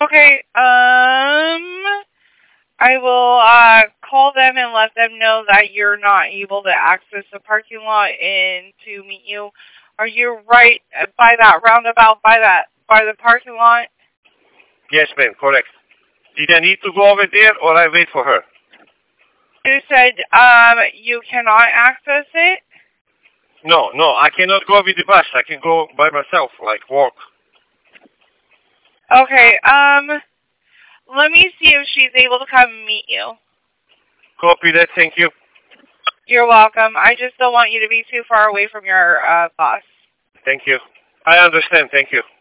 Okay, I will call them and let them know that you're not able to access the parking lot and to meet you. Are you right by that roundabout, by the parking lot? Yes, ma'am, correct. Did I need to go over there or I wait for her? You said you cannot access it? No, I cannot go with the bus. I can go by myself, like walk. Okay, let me see if she's able to come meet you. Copy that, thank you. You're welcome. I just don't want you to be too far away from your boss. Thank you. I understand, thank you.